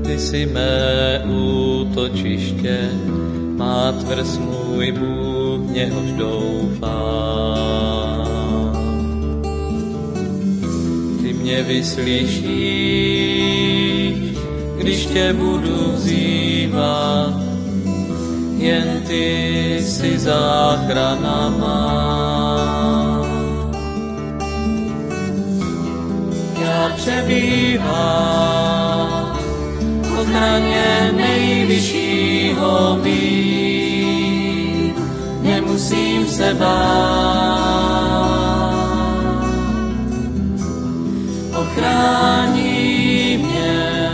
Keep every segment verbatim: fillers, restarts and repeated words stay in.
Ty jsi mé útočiště, má tvrz můj Bůh, v něhož doufám. Ty mě vyslyšíš, když tě budu vzývat, jen ty jsi záchrana má. Já přebývám v ochraně nejvyššího být, nemusím se bát. Ochrání mě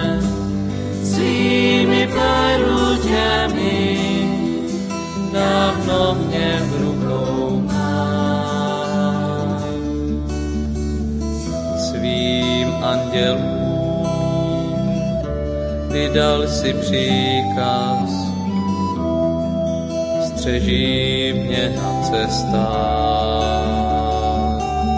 svými perutěmi, dávno mě v rukou má. Svým andělům vydal si příkaz, střeží mě na cestách.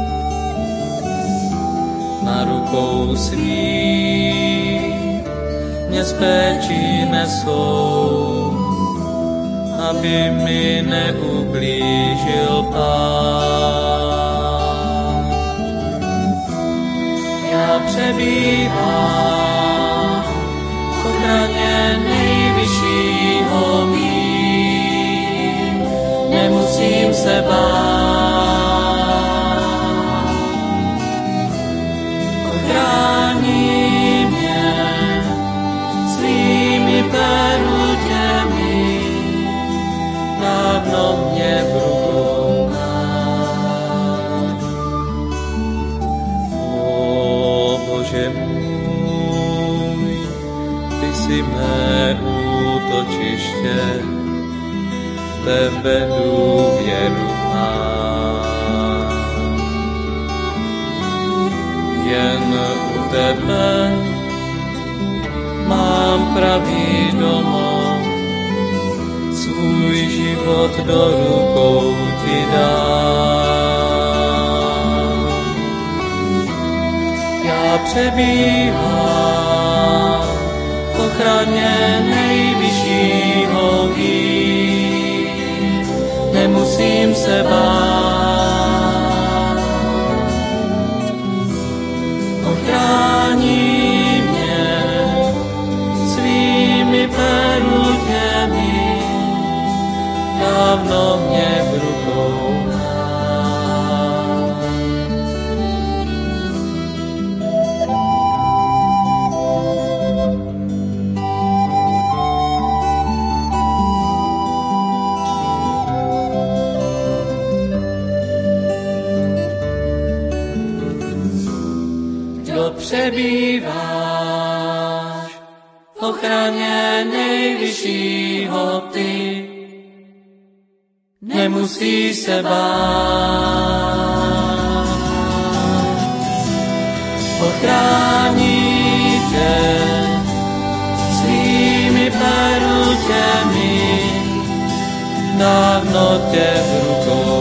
Na rukou svých mě z péči nesou, aby mi neublížil Pán. Já přebývám v ochraně nejvyššího být, nemusím se bát. Ochrání mě svými perutěmi, dávno mě v rukou má. O Bože můj, ty jsi mé útočiště, tebe důvěru mám. Jen u tebe mám pravý domov, svůj život do rukou ti dám. Já přebývám v ochraně nejvyššího být, nemusím se bát. Ochrání mě svými perutěmi, dávno mě v rukou má. Kdo přebýváš v ochraně nejvyššího ty, nemusí se bát. Ochrání tě svými perutěmi, dávno tě v rukou